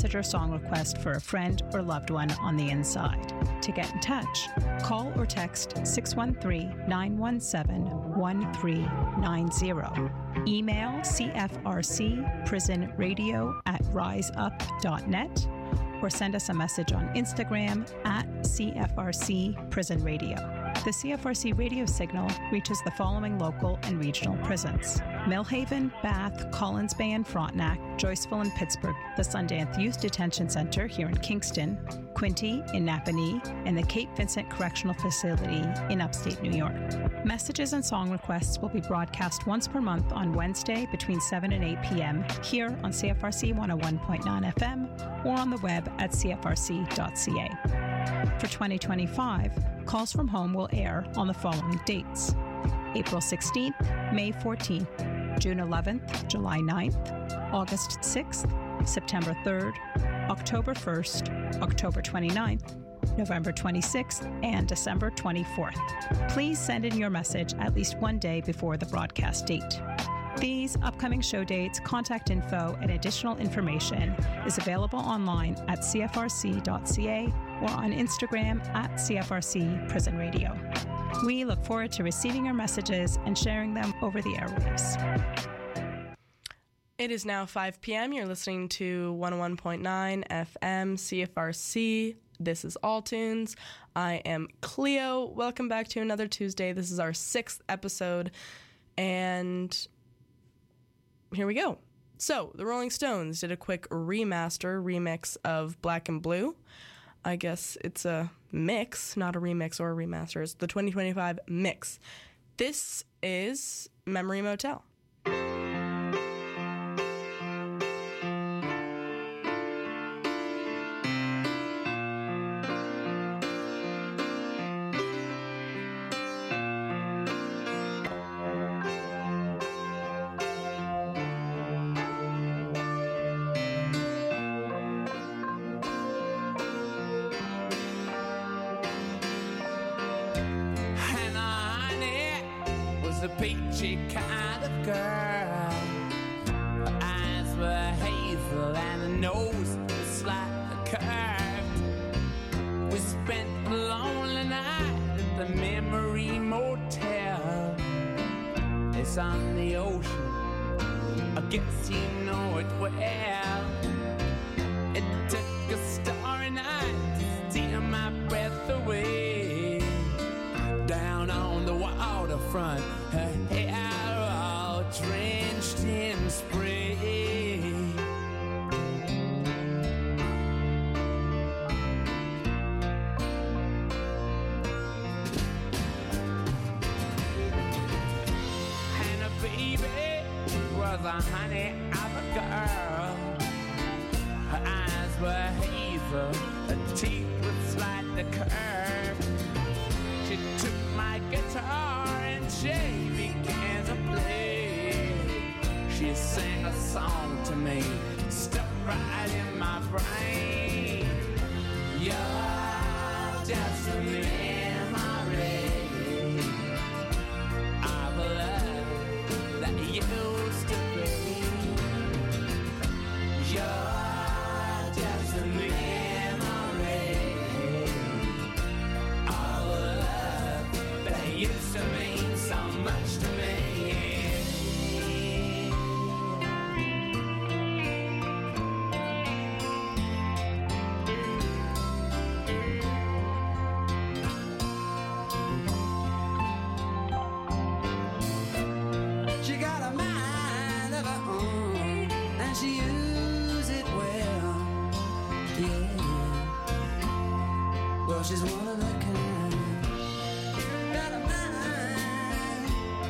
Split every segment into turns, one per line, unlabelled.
message or song request for a friend or loved one on the inside. To get in touch, call or text 613-917-1390. Email cfrcprisonradio@riseup.net or send us a message on Instagram at CFRC Prison Radio. The CFRC radio signal reaches the following local and regional prisons: Millhaven, Bath, Collins Bay and Frontenac, Joyceville and Pittsburgh, the Sundance Youth Detention Center here in Kingston, Quinte in Napanee, and the Cape Vincent Correctional Facility in upstate New York. Messages and song requests will be broadcast once per month on Wednesday between 7 and 8 p.m. here on CFRC 101.9 FM or on the web at cfrc.ca. For 2025, Calls from Home will air on the following dates: April 16th, May 14th, June 11th, July 9th, August 6th, September 3rd, October 1st, October 29th, November 26th, and December 24th. Please send in your message at least one day before the broadcast date. These upcoming show dates, contact info, and additional information is available online at cfrc.ca or on Instagram at CFRC Prison Radio. We look forward to receiving your messages and sharing them over the airwaves.
It is now 5 p.m. You're listening to 101.9 FM CFRC. This is All Tunes. I am Cleo. Welcome back to another Tuesday. This is our 6th episode, and here we go. So, the Rolling Stones did a quick remix of Black and Blue. I guess it's a mix, not a remix or a remaster. It's the 2025 mix. This is Memory Motel.
A peachy kind of girl. Her eyes were hazel and her nose was slightly curved. We spent a lonely night at the Memory Motel. It's on the ocean, I guess you know it well. It took a starry night to steal my breath away. Down on the waterfront, her hair all drenched in spray. And her baby was a honey of a girl. Her eyes were hazel, her teeth were slightly curved. She took my guitar and she began to play. She sang a song to me, stuck right in my brain. You're just a memory of a love that used to be. You're just a memory of a love that used to mean so much to me.
She got a mind of her own, and she uses it well. Yeah, well, she's one of a kind. Got a mind.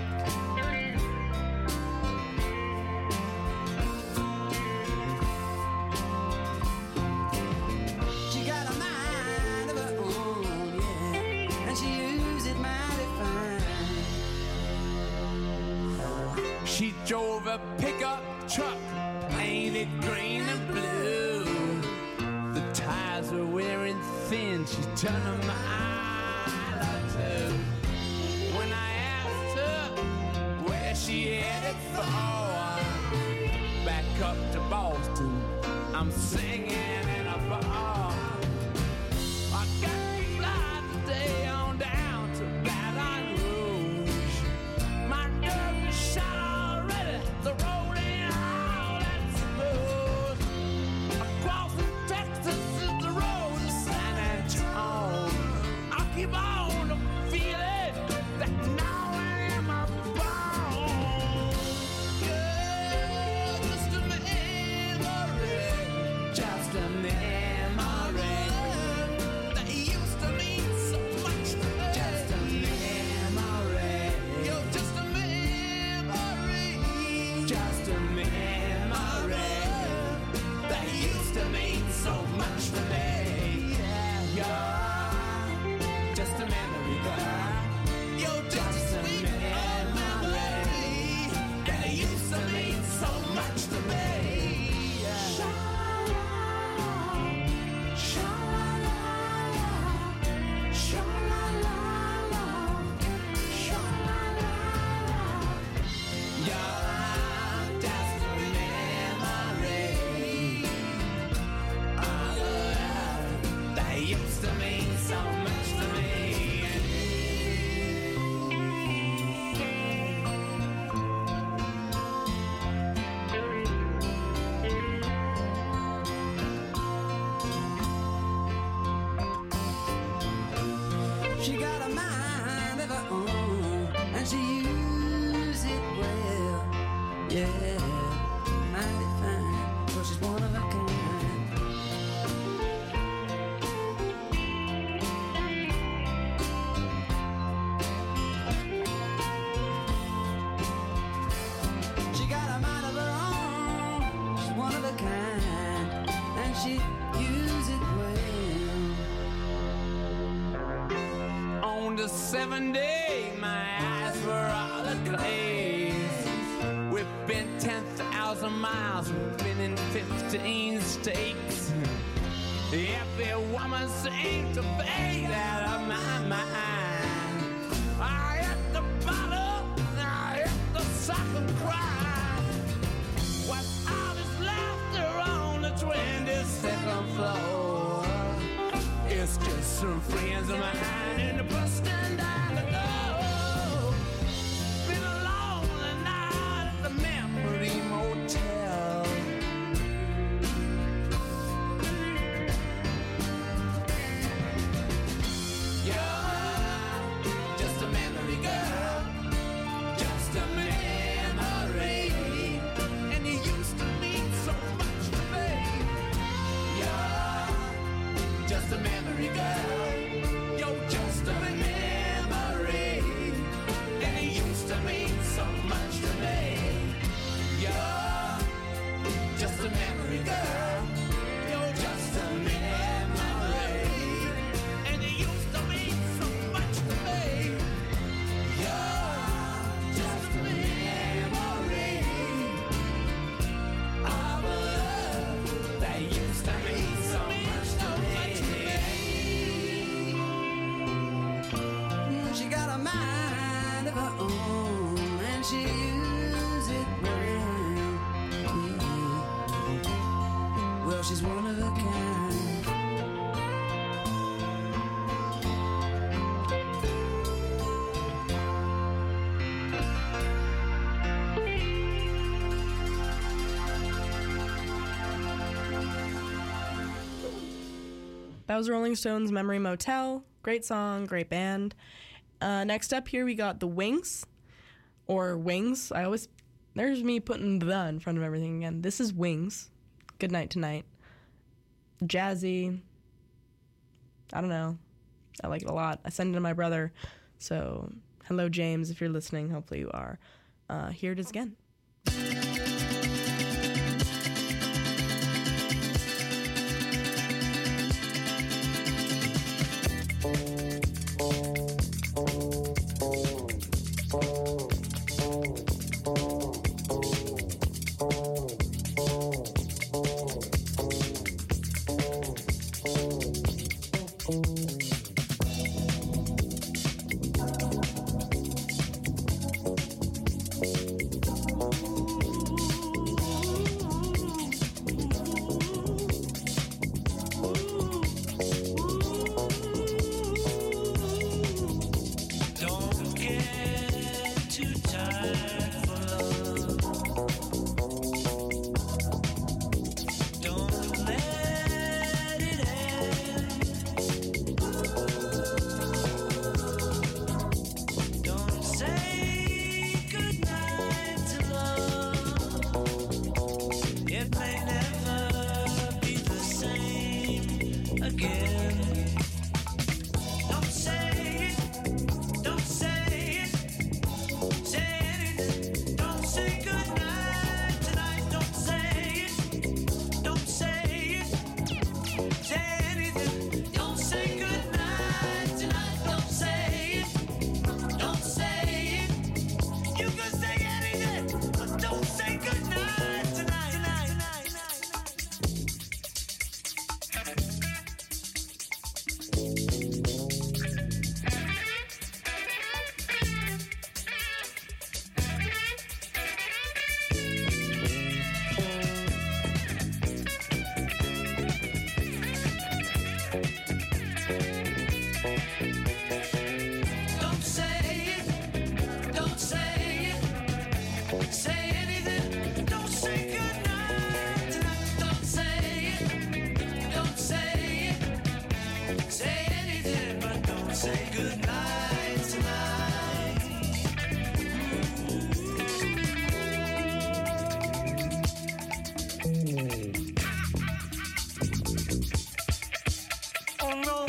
She got a mind of her own, yeah, and she uses it mighty fine.
She drove a pickup truck, painted green and blue. The tires were wearing thin, she turned a mile or two. When I asked her where she headed for, back up to Boston, I'm singing
She got a mind of her own, and she uses it well. Yeah, mighty fine, but she's one of a kind. She got a mind of her own, she's one of a kind, and she uses it well.
On the 7th day, my eyes were all aglaze. We've been 10,000 miles, we've been in 15 states. Every woman seemed to fade out of my mind. I hit the bottle, I hit the soccer cry. What's all this laughter on the 22nd floor? It's just some friends of mine in the bus stand down the door. Been a lonely night at the Memory Motel. You're just a memory, girl, just a memory, and you used to mean so much to me. You're just a memory, girl, you're just a memory, and you used to mean so much to me. You're just a memory, girl, you're just a memory, and you used to mean so much to me. You're just a memory of a love that used to mean so much to me.
She got a mind of her own, and she uses it well. Yeah. Well, she's one of a kind.
That was Rolling Stones' Memory Motel. Great song, great band. Next up here we got The Wings, or Wings. There's me putting the in front of everything again. This is Wings. Good Night Tonight. Jazzy. I don't know. I like it a lot. I sent it to my brother. So, hello, James, if you're listening. Hopefully you are. Here it is again.
Oh no.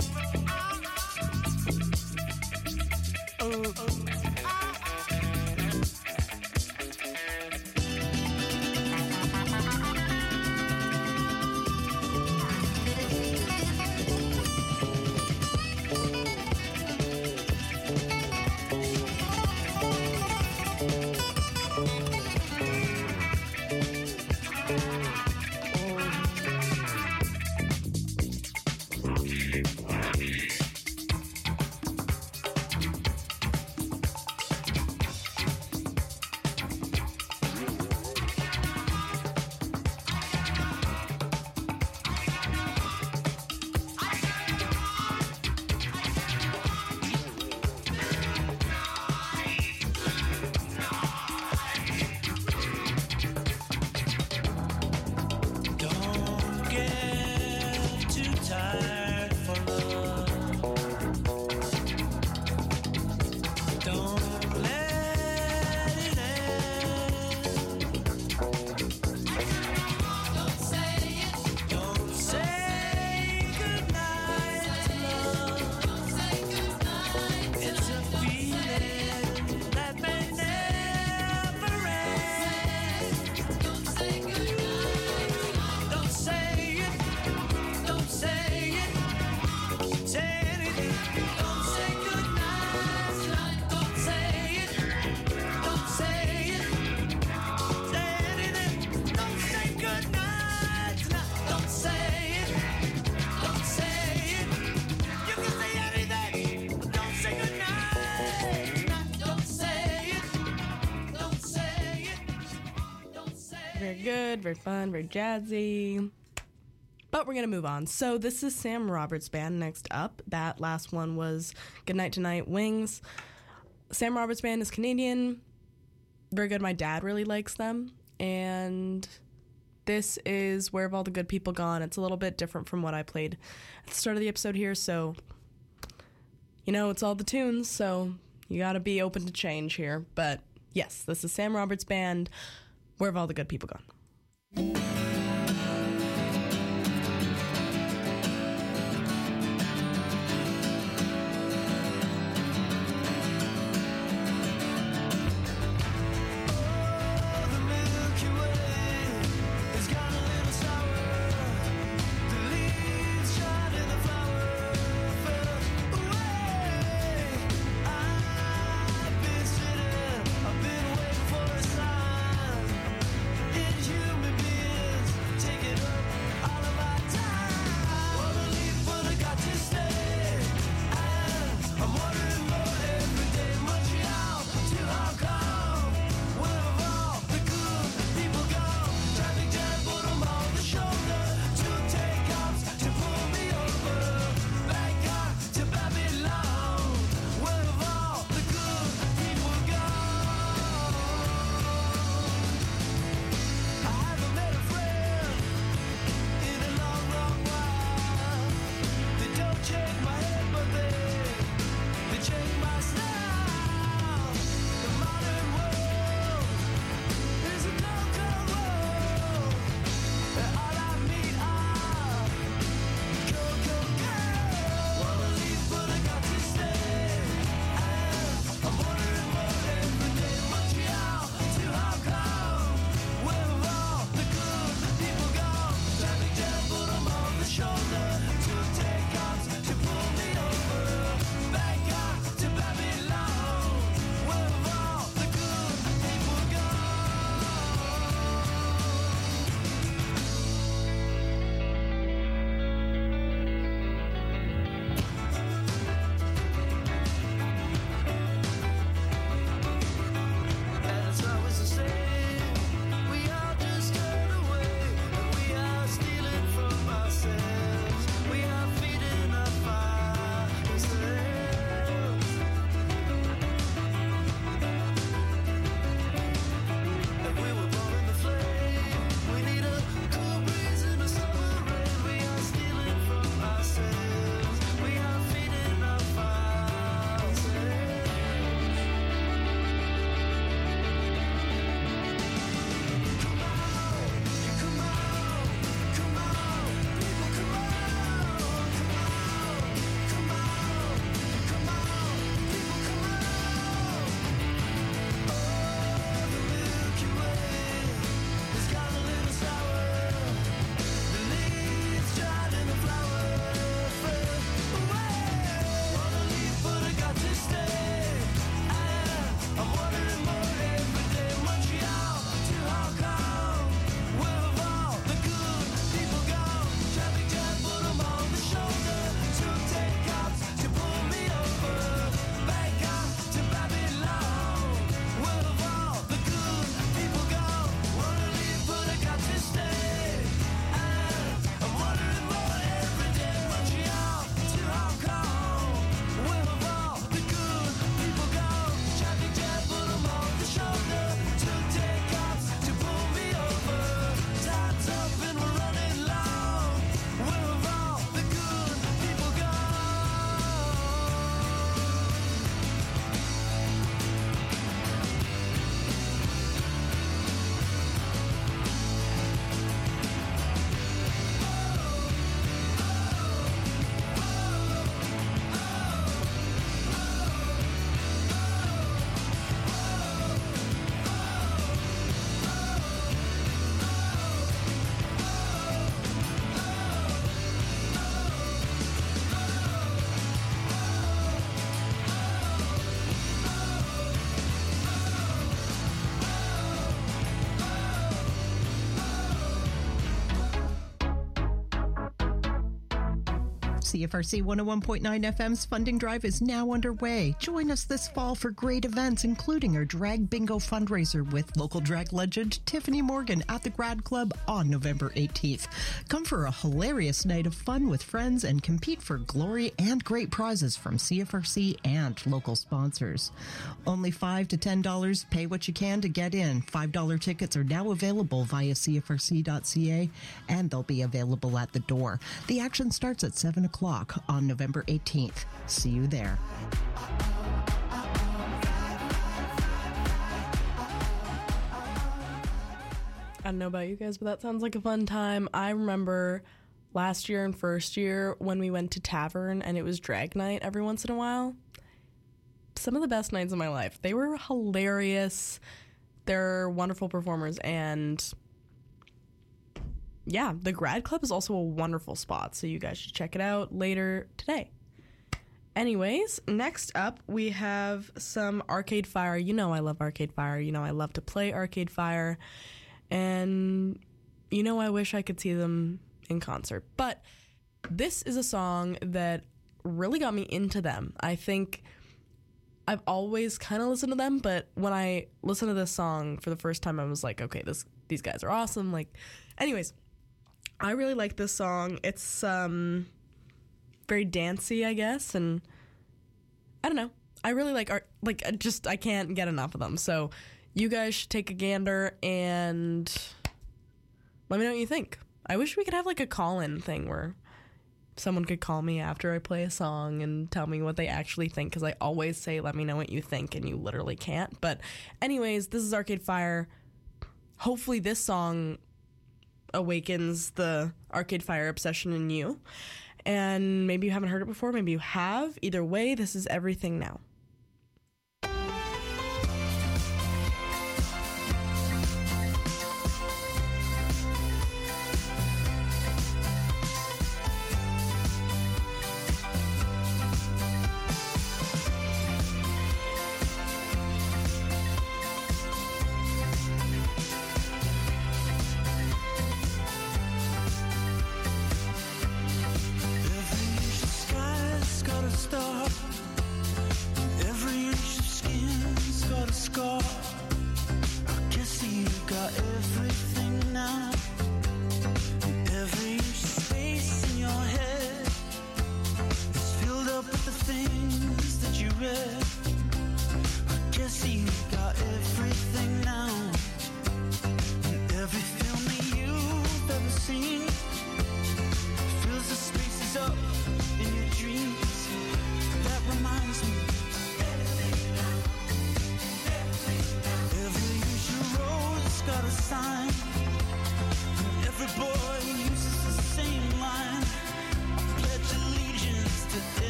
Very good, very fun, very jazzy. But we're going to move on. So this is Sam Roberts Band next up. That last one was Goodnight Tonight, Wings. Sam Roberts Band is Canadian. Very good. My dad really likes them. And this is Where Have All the Good People Gone? It's a little bit different from what I played at the start of the episode here. So, you know, it's all the tunes. So you got to be open to change here. But yes, this is Sam Roberts Band. Where have all the good people gone?
I've been waiting for a sign. In human being. CFRC 101.9 FM's funding drive is now underway. Join us this fall for great events, including our Drag Bingo fundraiser with local drag legend Tiffany Morgan at the Grad Club on November 18th. Come for a hilarious night of fun with friends and compete for glory and great prizes from CFRC and local sponsors. Only $5 to $10. Pay what you can to get in. $5 tickets are now available via CFRC.ca, and they'll be available at the door. The action starts at 7 o'clock on November 18th. See you there.
I don't know about you guys, but that sounds like a fun time. I remember last year and first year when we went to Tavern and it was drag night every once in a while. Some of the best nights of my life. They were hilarious. They're wonderful performers, and yeah, the Grad Club is also a wonderful spot, so you guys should check it out later today. Anyways, next up, we have some Arcade Fire. You know I love Arcade Fire. You know I love to play Arcade Fire. And you know I wish I could see them in concert. But this is a song that really got me into them. I think I've always kind of listened to them, but when I listened to this song for the first time, I was like, okay, these guys are awesome. Like, anyways, I really like this song. It's very dancey, I guess, and I don't know. I really like art. Like, I can't get enough of them. So you guys should take a gander and let me know what you think. I wish we could have like a call-in thing where someone could call me after I play a song and tell me what they actually think, because I always say, let me know what you think, and you literally can't. But anyways, this is Arcade Fire. Hopefully this song awakens the Arcade Fire obsession in you. And maybe you haven't heard it before, maybe you have. Either way, this is Everything Now.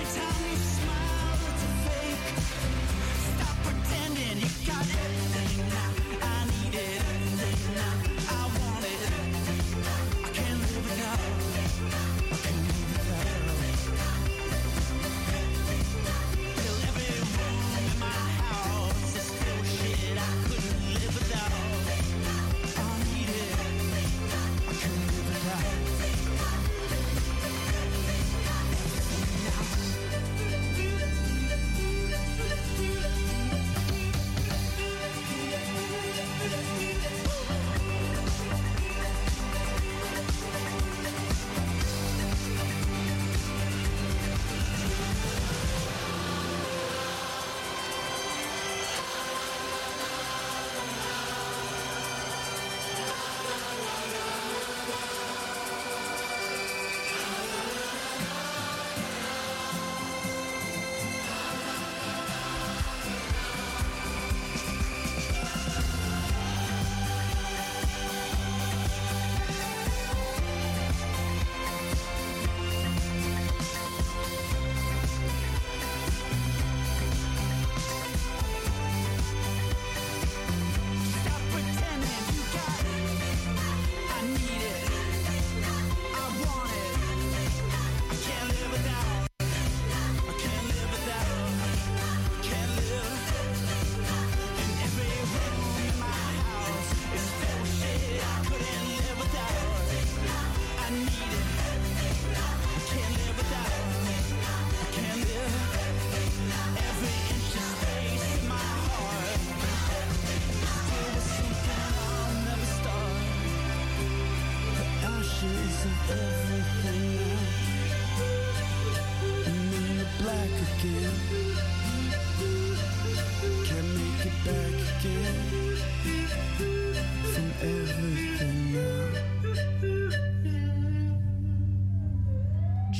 Got everything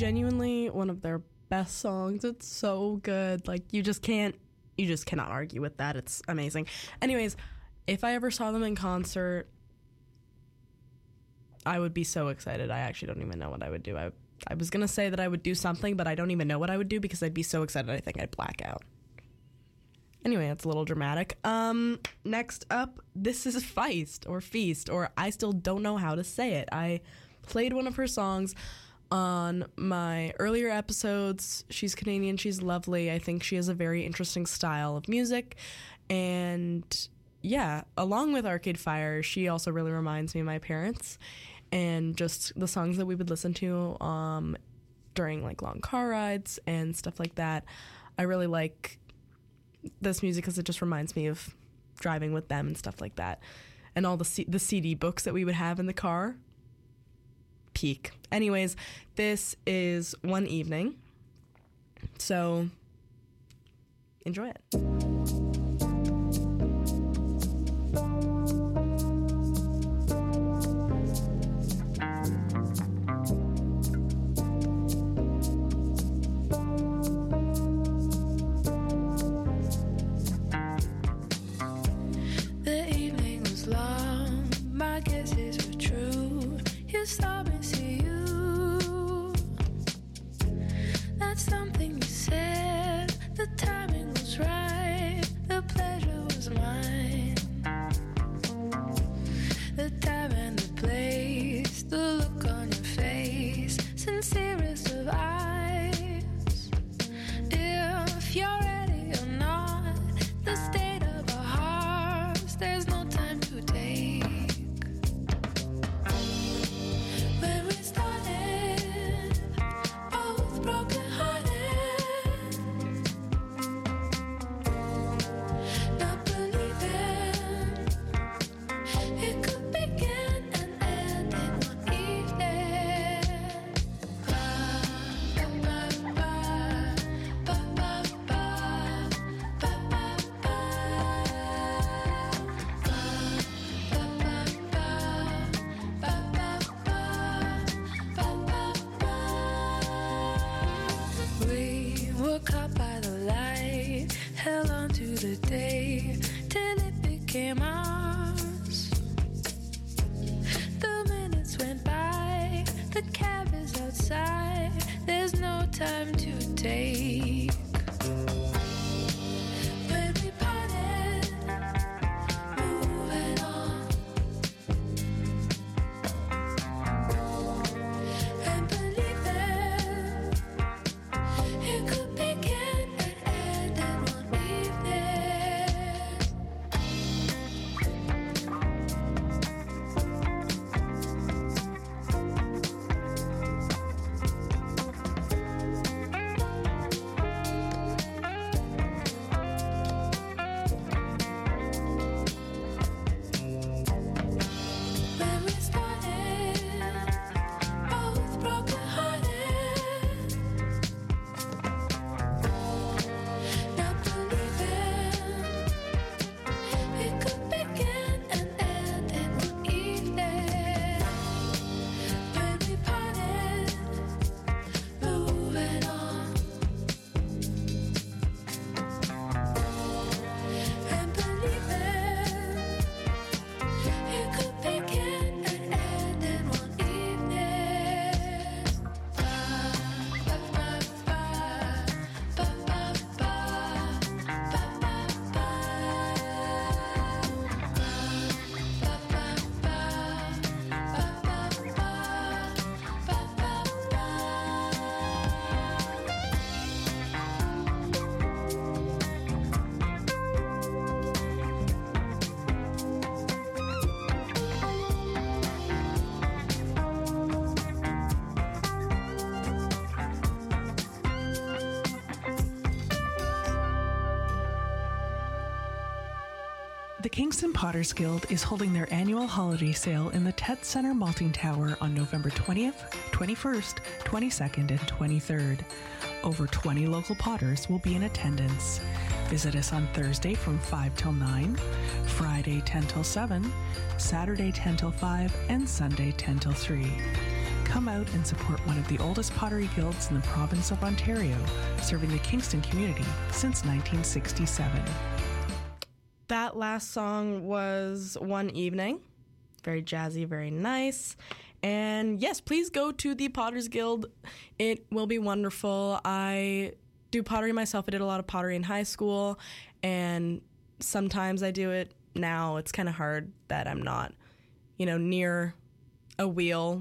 genuinely one of their best songs. It's so good. Like, you just cannot argue with that. It's amazing. Anyways, if I ever saw them in concert, I would be so excited. I actually don't even know what I would do. I was going to say that I would do something, but I don't even know what I would do because I'd be so excited I think I'd black out. Anyway, that's a little dramatic. Next up, this is Feist, or I still don't know how to say it. I played one of her songs on my earlier episodes. She's Canadian. She's lovely. I think she has a very interesting style of music. And yeah, along with Arcade Fire, she also really reminds me of my parents and just the songs that we would listen to during like long car rides and stuff like that. I really like this music because it just reminds me of driving with them and stuff like that. And all the CD books that we would have in the car. Peak. Anyways, this is One Evening. So enjoy it.
The Kingston Potters Guild is holding their annual holiday sale in the Tet Center Malting Tower on November 20th, 21st, 22nd, and 23rd. Over 20 local potters will be in attendance. Visit us on Thursday from 5 till 9, Friday 10 till 7, Saturday 10 till 5, and Sunday 10 till 3. Come out and support one of the oldest pottery guilds in the province of Ontario, serving the Kingston community since 1967.
That last song was One Evening. Very jazzy, very nice. And yes, please go to the Potters Guild. It will be wonderful. I do pottery myself. I did a lot of pottery in high school, and sometimes I do it now. It's kind of hard that I'm not, near a wheel,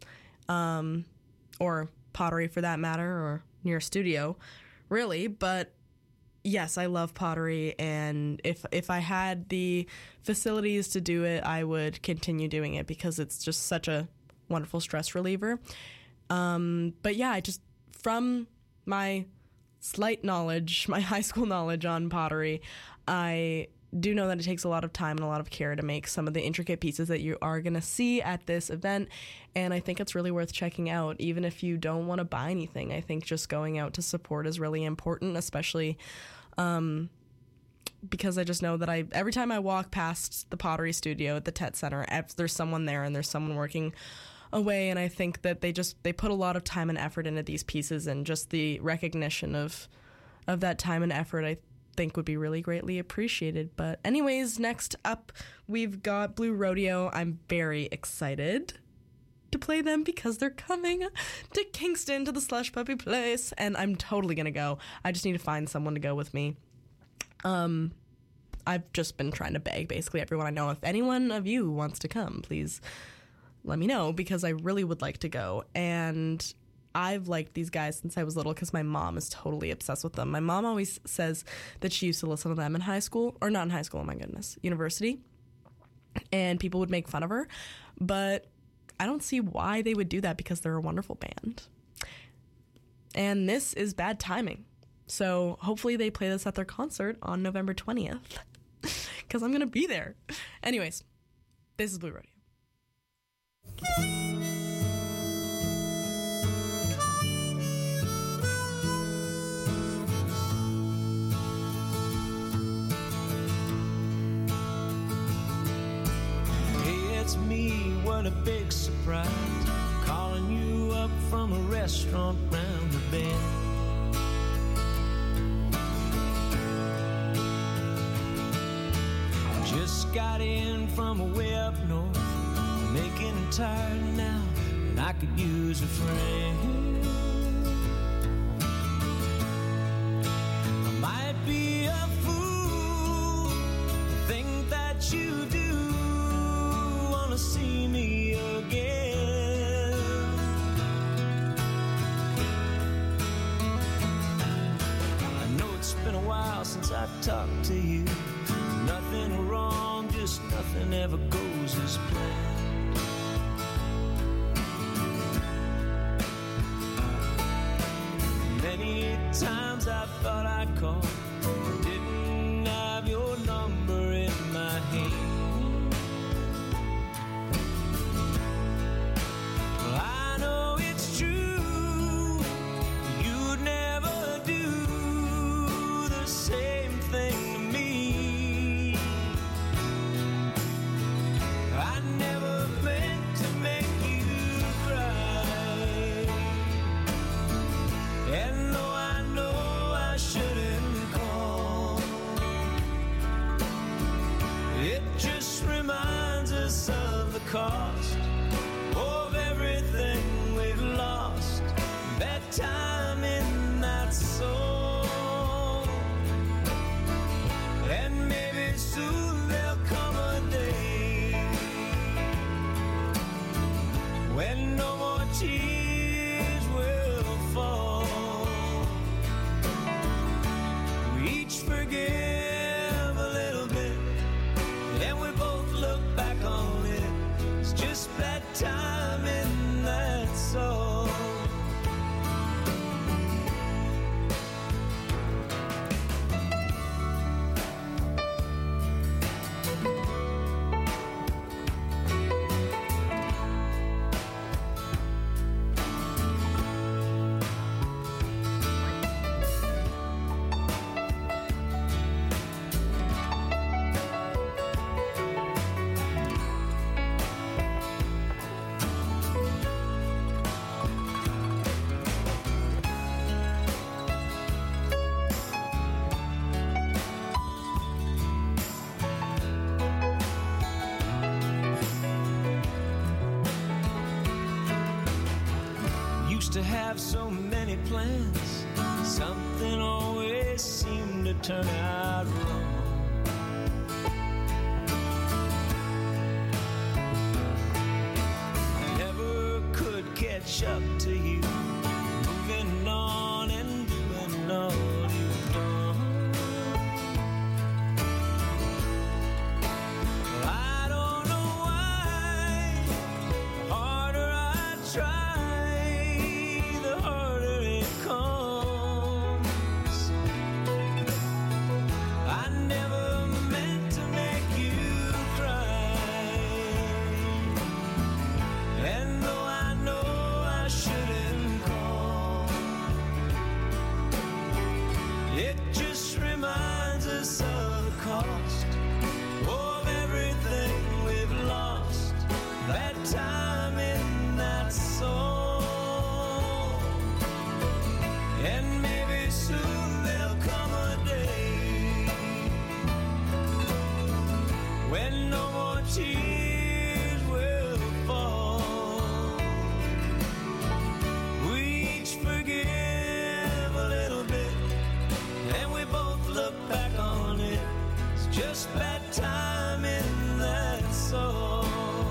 or pottery for that matter, or near a studio, really. But yes, I love pottery, and if I had the facilities to do it, I would continue doing it because it's just such a wonderful stress reliever. But yeah, from my slight knowledge, my high school knowledge on pottery, I do know that it takes a lot of time and a lot of care to make some of the intricate pieces that you are going to see at this event, and I think it's really worth checking out. Even if you don't want to buy anything, I think just going out to support is really important, especially because I just know that every time I walk past the pottery studio at the Tet Center, there's someone there and there's someone working away, and I think that they put a lot of time and effort into these pieces, and just the recognition of that time and effort, I think, would be really greatly appreciated. But anyways, next up we've got Blue Rodeo. I'm very excited to play them because they're coming to Kingston to the Slush Puppy Place, and I'm totally gonna go. I just need to find someone to go with me. I've just been trying to beg basically everyone I know, if anyone of you wants to come, please let me know, because I really would like to go. And I've liked these guys since I was little because my mom is totally obsessed with them. My mom always says that she used to listen to them in high school, or not in high school, oh my goodness, university, and people would make fun of her, but I don't see why they would do that because they're a wonderful band. And this is bad timing. So hopefully they play this at their concert on November 20th because I'm going to be there. Anyways, this is Blue Rodeo.
It's me, what a big surprise, calling you up from a restaurant round the bend. Just got in from way up north, making it tired now, and I could use a friend. I might be a fool to think that you do see me again. I know it's been a while since I've talked to you. Nothing wrong, just nothing ever goes as planned. Many times I thought I'd call, didn't have your number in my hand. Cost of everything we've lost, that time in that soul. And maybe soon there'll come a day when no more tears will fall. We each forgive a little bit, and we both look back on it. Just that time in that soul. to have so many plans. Something always seemed to turn out wrong. I never could catch up to you, moving on and doing all you've done. I don't know why, the harder I try, the harder it comes. I never meant to make you cry, and though I know I shouldn't call, it just reminds us of the cost of everything we've lost, that time in that song. And maybe soon there'll come a day when no more tears will fall. We each forgive a little bit, and we both look back on it. It's just that time in that song.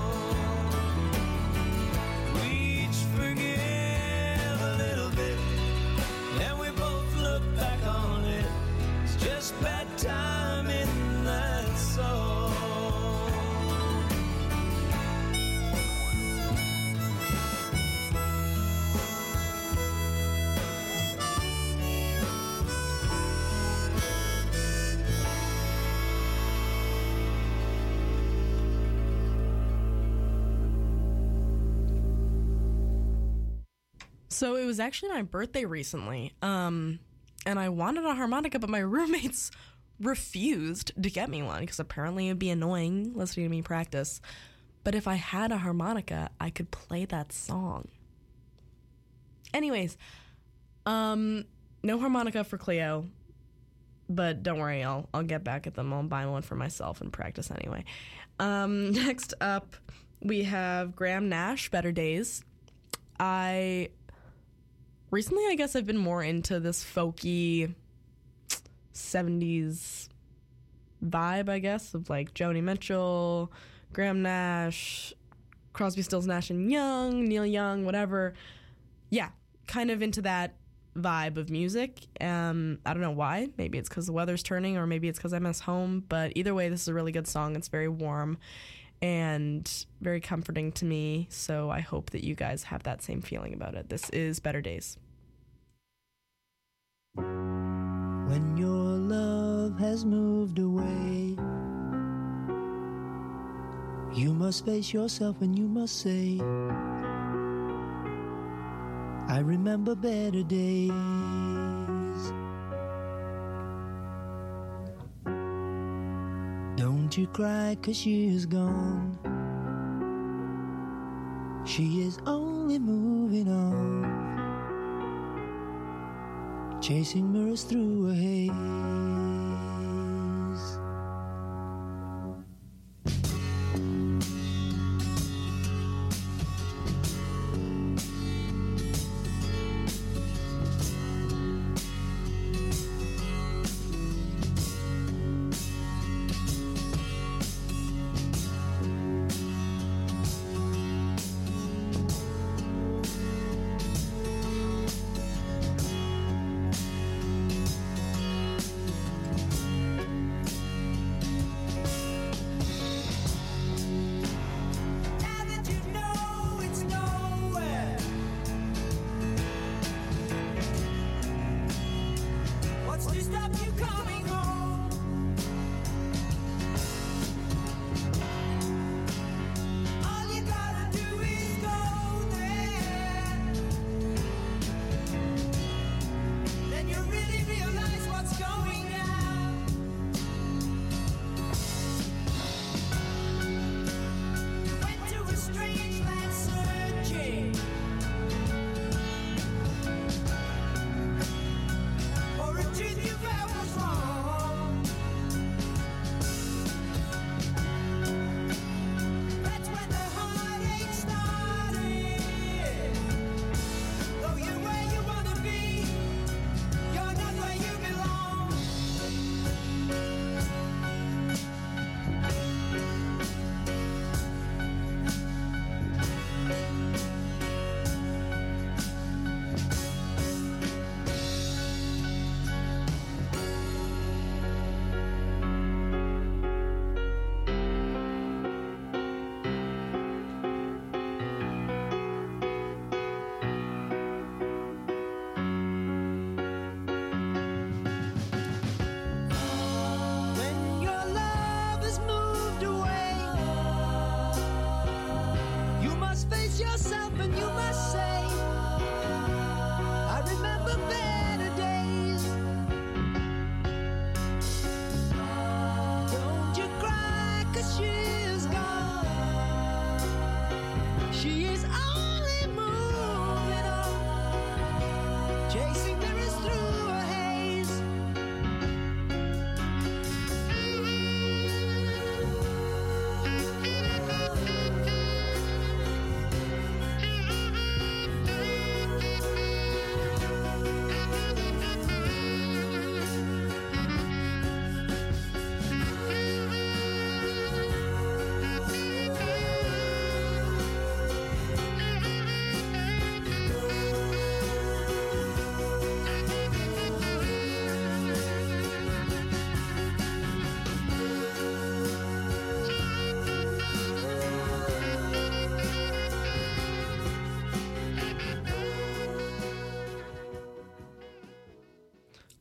We each forgive a little bit, and we both look back on it. It's just that time in that song.
So it was actually my birthday recently, and I wanted a harmonica, but my roommates refused to get me one because apparently it'd be annoying listening to me practice. But if I had a harmonica, I could play that song. Anyways, no harmonica for Cleo, but don't worry, I'll get back at them. I'll buy one for myself and practice anyway. Next up, we have Graham Nash, Better Days. Recently, I guess I've been more into this folky 70s vibe, I guess, of like Joni Mitchell, Graham Nash, Crosby, Stills, Nash & Young, Neil Young, whatever. Yeah, kind of into that vibe of music. I don't know why. Maybe it's because the weather's turning, or maybe it's because I miss home. But either way, this is a really good song. It's very warm and very comforting to me, so I hope that you guys have that same feeling about it. This is Better Days.
When your love has moved away, you must face yourself and you must say, I remember better days. Don't you cry 'cause she is gone. She is only moving on, chasing mirrors through a haze.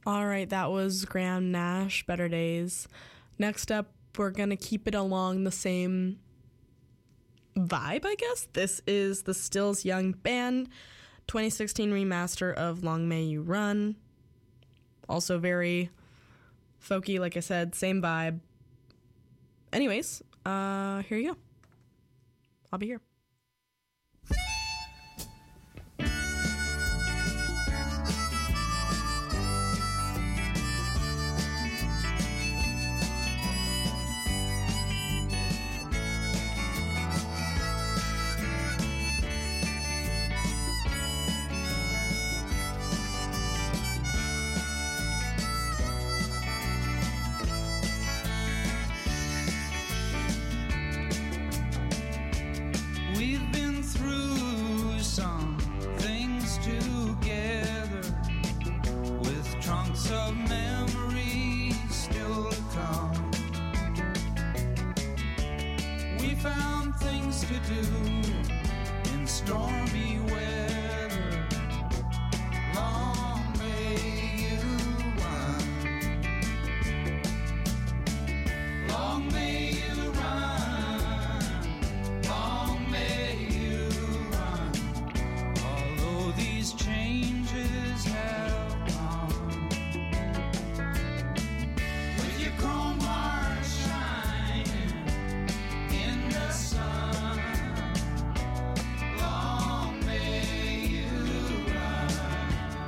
All right, that was Graham Nash, Better Days. Next up, we're going to keep it along the same vibe, I guess. This is the Stills Young Band 2016 remaster of Long May You Run. Also very folky, like I said, same vibe. Anyways, here you go. I'll be here.
We've been through some things together, with trunks of memories still to come. We found things to do in stormy weather. Long may you run. Long may you run. Long may you run. Although these changes have come, with your chrome heart shining in the sun. Long may you run.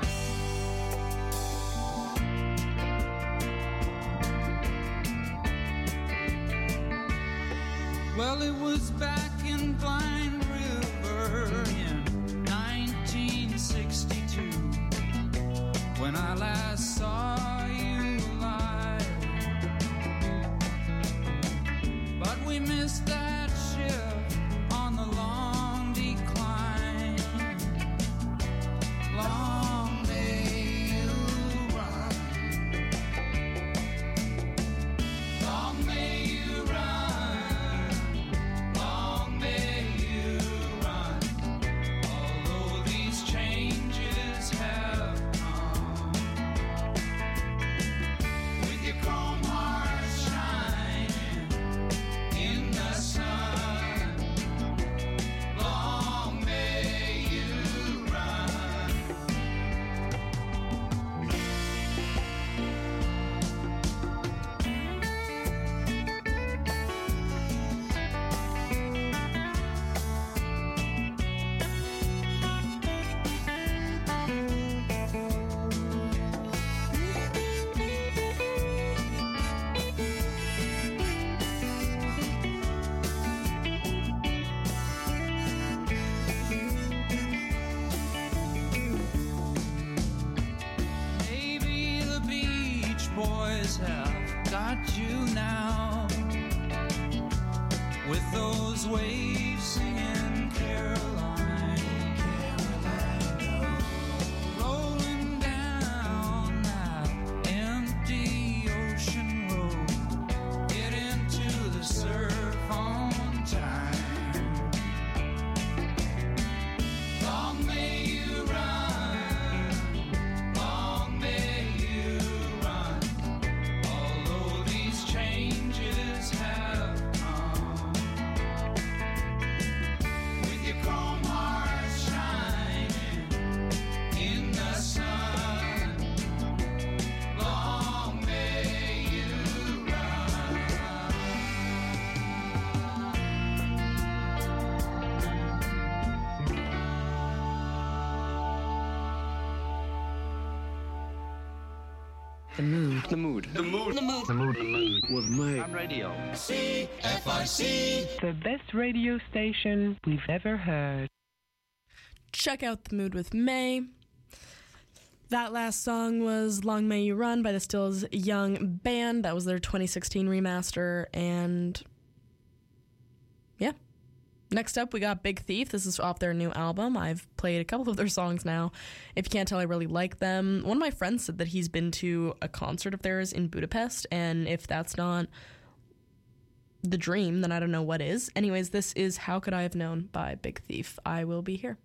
Well, it was back in Blind River in 1962 when I last saw you alive. But we missed that ship on the long decline. Long may you run. Long may you run. Long may you run. Although these changes have come, with your chrome heart shining in the sun. Long may you run. Maybe the Beach Boys have got you now, with those waves singing Caroline, rolling down that empty ocean road. Get into the surf on time. Long may you run. Long may you run. Although these changes have come, with your chrome heart shining in the sun. Long may you run.
The mood with May on radio.
The best radio station we've ever heard.
Check out The Mood with May. That last song was Long May You Run by the Stills Young Band. That was their 2016 remaster. And yeah. Next up, we got Big Thief. This is off their new album. I've played a couple of their songs now. If you can't tell, I really like them. One of my friends said that he's been to a concert of theirs in Budapest, and if that's not the dream, then I don't know what is. Anyways, this is How Could I Have Known by Big Thief. I will be here.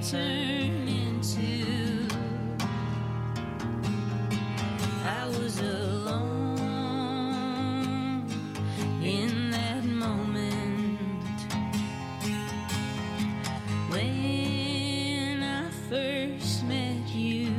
turn into. I was alone in that moment when I first met you.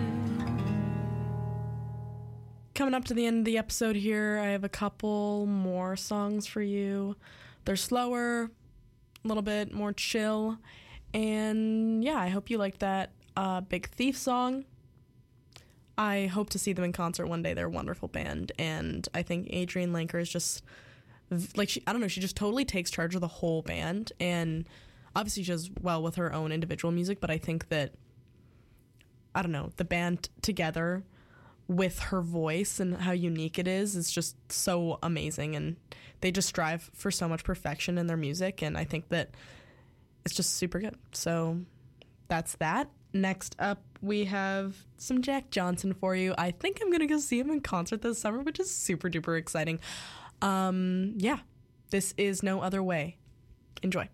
Coming up to the end of the episode here, I have a couple more songs for you. They're slower, a little bit more chill, and yeah, I hope you liked that Big Thief song. I hope to see them in concert one day. They're a wonderful band, and I think Adrienne Lenker is just, like, she just totally takes charge of the whole band, and obviously she does well with her own individual music, but I think that, the band together with her voice and how unique it is just so amazing, and they just strive for so much perfection in their music, and I think that it's just super good. So that's that. Next up, we have some Jack Johnson for you. I think I'm gonna go see him in concert this summer, which is super duper exciting. Yeah, this is No Other Way. Enjoy.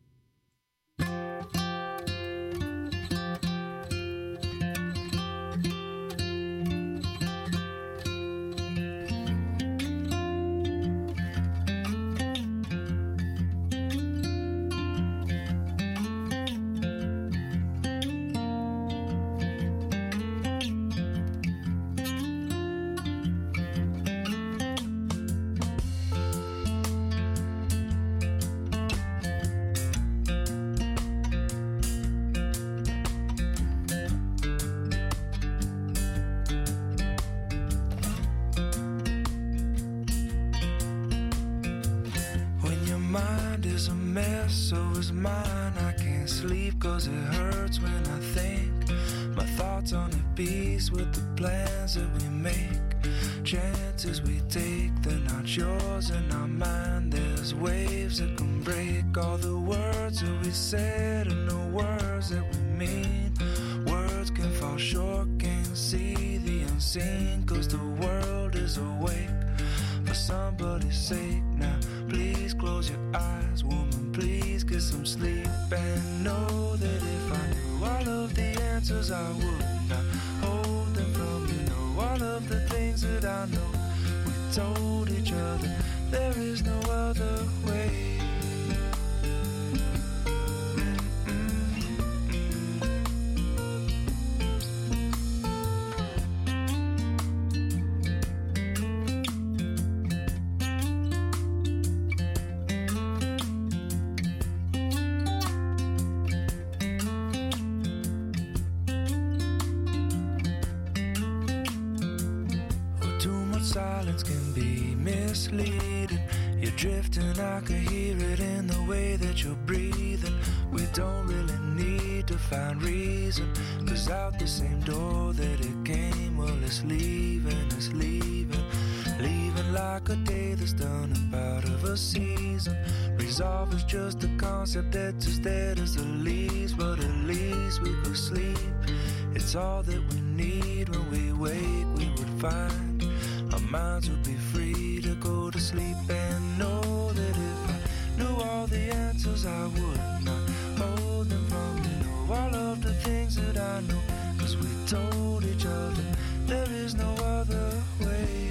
With the plans that we make, chances we take, they're not yours in our mind. There's waves that can break all the words that we said and the words that we mean. Words can fall short, can't see the unseen, 'cause the world is awake for somebody's sake. Now please close your eyes, woman, please get some sleep, and know that if I knew all of the answers I would not hold them from you. Know all of the things that I know we told each other. There is no other way. Silence can be misleading. You're drifting, I can hear it in the way that you're breathing. We don't really need to find reason, 'cause out the same door that it came, well, it's leaving, it's leaving. Leaving like a day that's done up out of a season. Resolve is just a concept that's as dead as the leaves, but at least we could sleep. It's all that we need. When we wake, we would find our minds would be free to go to sleep, and know that if I knew all the answers, I would not hold them from you. Know all of the things that I know, 'cause we told each other there is no other way.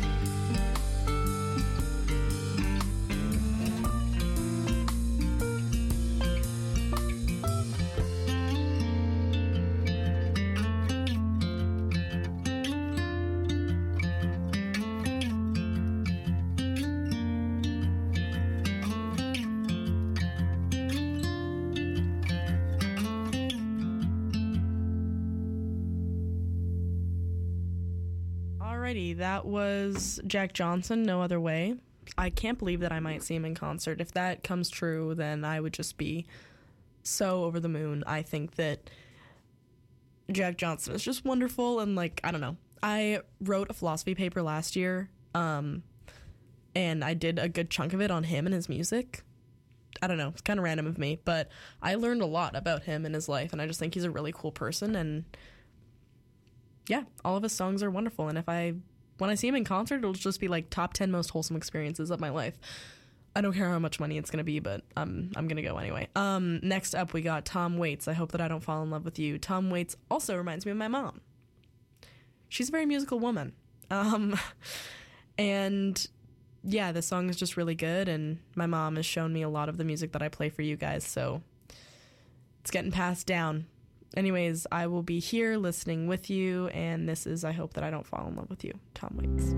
That was Jack Johnson, No Other Way. I can't believe that I might see him in concert. If that comes true, then I would just be so over the moon. I think that Jack Johnson is just wonderful, and I don't know. I wrote a philosophy paper last year, and I did a good chunk of it on him and his music. I don't know, it's kind of random of me, but I learned a lot about him and his life, and I just think he's a really cool person, and yeah, all of his songs are wonderful, and when I see him in concert, it'll just be top 10 most wholesome experiences of my life. I don't care how much money it's going to be, but I'm going to go anyway. Next up, we got Tom Waits. I Hope That I Don't Fall in Love with You. Tom Waits also reminds me of my mom. She's a very musical woman. And yeah, the song is just really good, and my mom has shown me a lot of the music that I play for you guys, so it's getting passed down. Anyways, I will be here listening with you, and this is I Hope That I Don't Fall in Love with You, Tom Waits.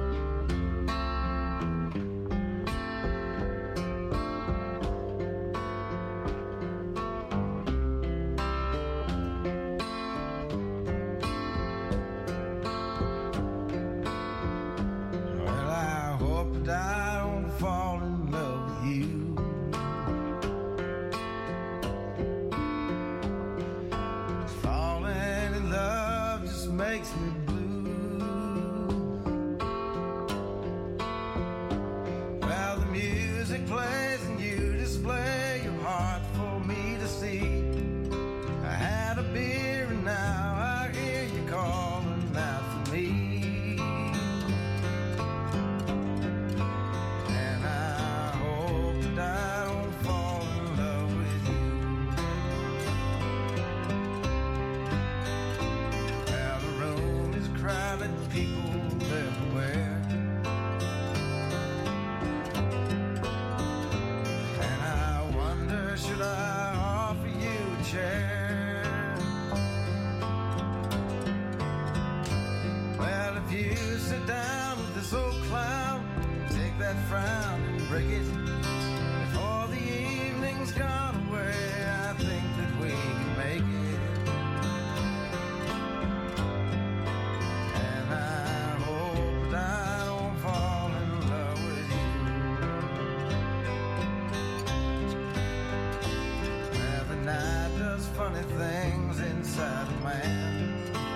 Makes me blue. Well, the music plays and you display your heart for me to see. I had a beer and now I hear you calling out for me. And I hope that I don't fall in love with you. Crowded people everywhere, and I wonder, should I offer you a chair? Well, if you sit down with this old clown, take that frown and break it before the evening's gone away. I think that we can make it. Funny things inside a man.